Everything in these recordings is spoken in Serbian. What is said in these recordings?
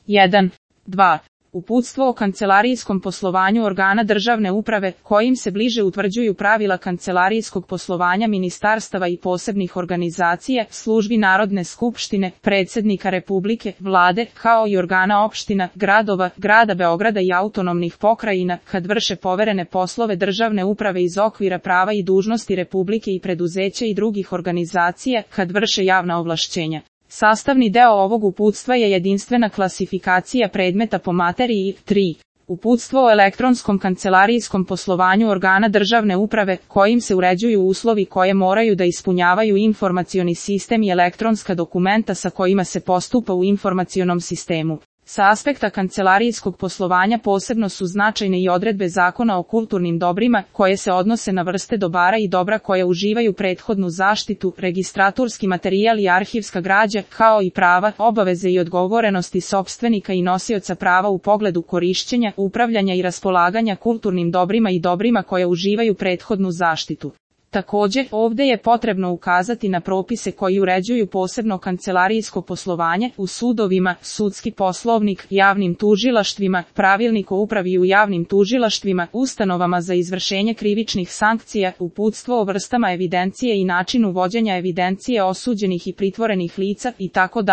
1. 2. Uputstvo o kancelarijskom poslovanju organa državne uprave, kojim se bliže utvrđuju pravila kancelarijskog poslovanja ministarstava i posebnih organizacija, službi Narodne skupštine, predsjednika Republike, vlade, kao i organa opština, gradova, grada Beograda i autonomnih pokrajina, kad vrše poverene poslove državne uprave iz okvira prava i dužnosti Republike i preduzeća i drugih organizacija, kad vrše javna ovlašćenja. Sastavni deo ovog uputstva je jedinstvena klasifikacija predmeta po materiji. 3. Uputstvo o elektronskom kancelarijskom poslovanju organa državne uprave, kojim se uređuju uslovi koje moraju da ispunjavaju informacioni sistem i elektronska dokumenta sa kojima se postupa u informacionom sistemu. Sa aspekta kancelarijskog poslovanja posebno su značajne i odredbe Zakona o kulturnim dobrima, koje se odnose na vrste dobara i dobra koje uživaju prethodnu zaštitu, registraturski materijal i arhivska građa, kao i prava, obaveze i odgovorenosti sopstvenika i nosioca prava u pogledu korišćenja, upravljanja i raspolaganja kulturnim dobrima i dobrima koje uživaju prethodnu zaštitu. Također, ovdje je potrebno ukazati na propise koji uređuju posebno kancelarijsko poslovanje u sudovima, sudski poslovnik, javnim tužilaštvima, pravilnik o upravi u javnim tužilaštvima, ustanovama za izvršenje krivičnih sankcija, uputstvo o vrstama evidencije i načinu vođenja evidencije osuđenih i pritvorenih lica itd.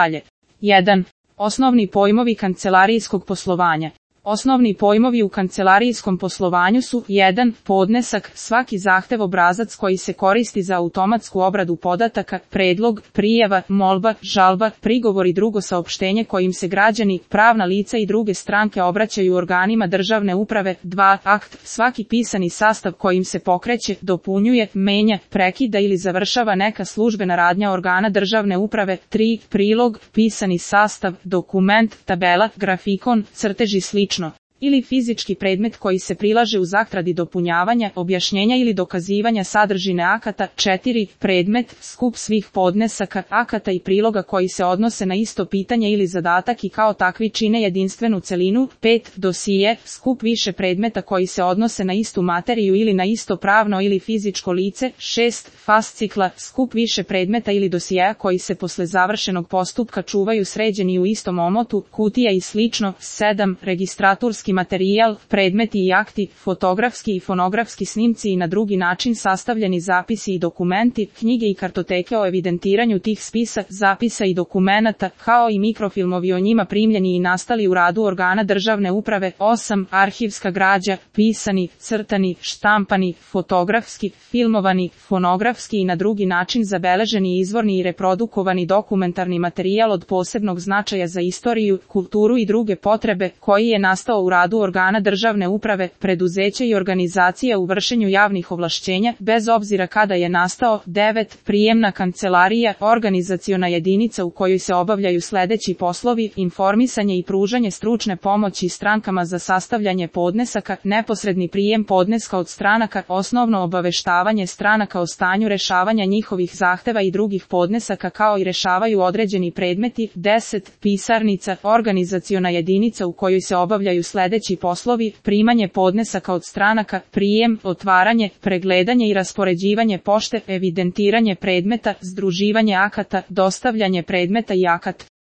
1. Osnovni pojmovi kancelarijskog poslovanja. Osnovni pojmovi u kancelarijskom poslovanju su 1. Podnesak, svaki zahtev obrazac koji se koristi za automatsku obradu podataka, predlog, prijava, molba, žalba, prigovor i drugo saopštenje kojim se građani, pravna lica i druge stranke obraćaju organima državne uprave. 2. Akt, svaki pisani sastav kojim se pokreće, dopunjuje, menja, prekida ili završava neka službena radnja organa državne uprave. 3. Prilog, pisani sastav, dokument, tabela, grafikon, crtež i slično. Ili fizički predmet koji se prilaže uz akt radi dopunjavanja, objašnjenja ili dokazivanja sadržine akata. 4. Predmet, skup svih podnesaka, akata i priloga koji se odnose na isto pitanje ili zadatak i kao takvi čine jedinstvenu celinu. 5. Dosije, skup više predmeta koji se odnose na istu materiju ili na isto pravno ili fizičko lice. 6. Fascikla, skup više predmeta ili dosijeja koji se posle završenog postupka čuvaju sređeni u istom omotu, kutija i slično. 7. Registraturski materijal, predmeti i akti, fotografski i fonografski snimci i na drugi način sastavljeni zapisi i dokumenti, knjige i kartoteke o evidentiranju tih spisa, zapisa i dokumenata, kao i mikrofilmovi o njima primljeni i nastali u radu organa državne uprave. 8. Arhivska građa, pisani, crtani, štampani, fotografski, filmovani, fonografski i na drugi način zabeleženi izvorni i reprodukovani dokumentarni materijal od posebnog značaja za istoriju, kulturu i druge potrebe, koji je nastao u radu organa državne uprave, preduzeća i organizacija u vršenju javnih ovlašćenja, bez obzira kada je nastao. 9. Prijemna kancelarija, organizaciona jedinica u kojoj se obavljaju sledeći poslovi: informisanje i pružanje stručne pomoći strankama za sastavljanje podnesaka, neposredni prijem podneska od stranaka, osnovno obaveštavanje stranaka o stanju rešavanja njihovih zahteva i drugih podnesaka kao i rešavaju određeni predmeti. 10. Pisarnica, organizaciona jedinica u kojoj se obavljaju sledeći poslovi: primanje podnesaka od stranaka, prijem, otvaranje, pregledanje i raspoređivanje pošte, evidentiranje predmeta, združivanje akata, dostavljanje predmeta i akata.